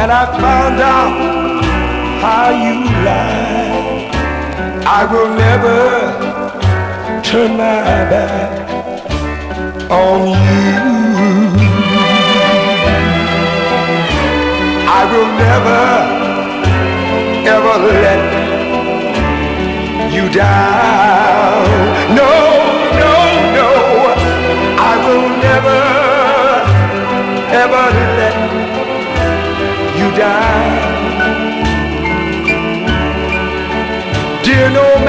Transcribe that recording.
that I found out how you lie. I will never turn my back on you. I will never, ever let you down. No, no, no. I will never, ever let you down. Dear, no